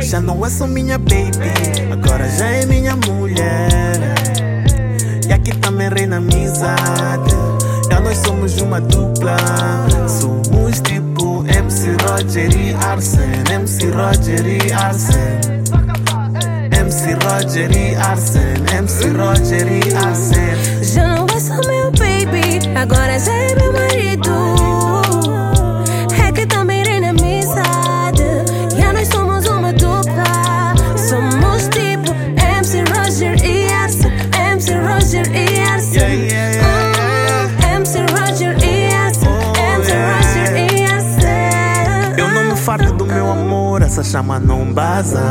Já não é só minha baby, agora já é minha mulher. E aqui também reina amizade. Já nós somos uma dupla. Somos tipo MC Roger e Arsene. MC Roger e Arsene. MC Roger e Arsene. MC Roger e Arsene. Já não é só meu baby, agora já é meu marido. É que também reina amizade. Já nós somos uma dupla. Somos tipo MC Roger e Arsene. MC Roger e Arsene. MC Roger e Arsene. MC Roger e Arsene. Eu não me farto do meu amor, essa chama não baza.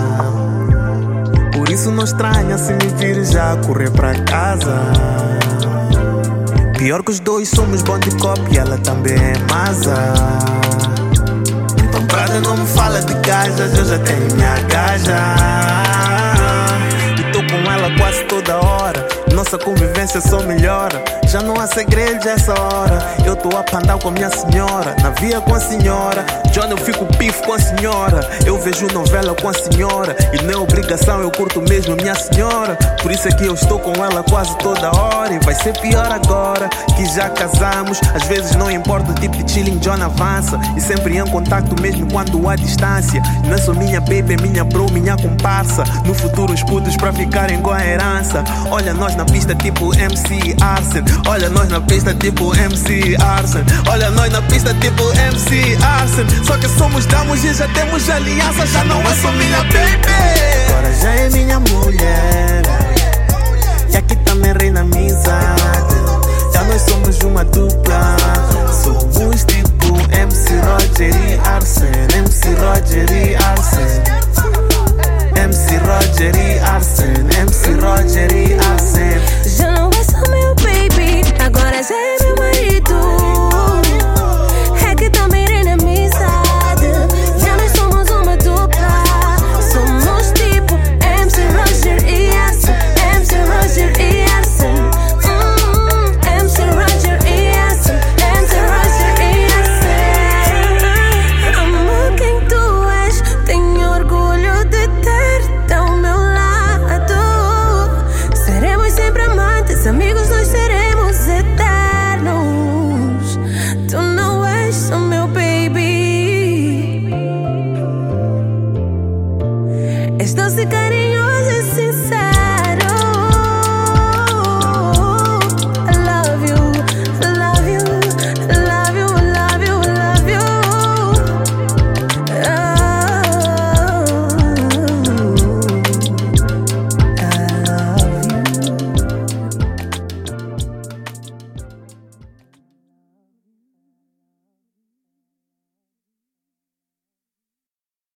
Por isso não estranha se me vir já correr pra casa. Pior que os dois somos bom de copo e ela também é masa. Então Prada não me fala de gajas, eu já tenho minha gaja. E tô com ela quase toda hora. Nossa convivência só melhora. Já não há segredos essa hora. Eu tô a pandar com a minha senhora, na via com a senhora. John, eu fico pifo com a senhora. Eu vejo novela com a senhora. E não é obrigação, eu curto mesmo minha senhora. Por isso é que eu estou com ela quase toda hora. E vai ser pior agora que já casamos. Às vezes não importa o tipo de chilling, John avança. E sempre em contacto mesmo quando há distância. Não é só minha baby, minha bro, minha comparsa. No futuro os putos pra ficarem com a herança. Olha nós na pista tipo MC Arsene. Olha nós na pista tipo MC Arsene. Olha nós na pista tipo MC Arsene. Só que somos damos e já temos aliança. Já não é só minha baby, agora já é minha mulher. E aqui também reina amizade. Já nós somos uma dupla. Somos tipo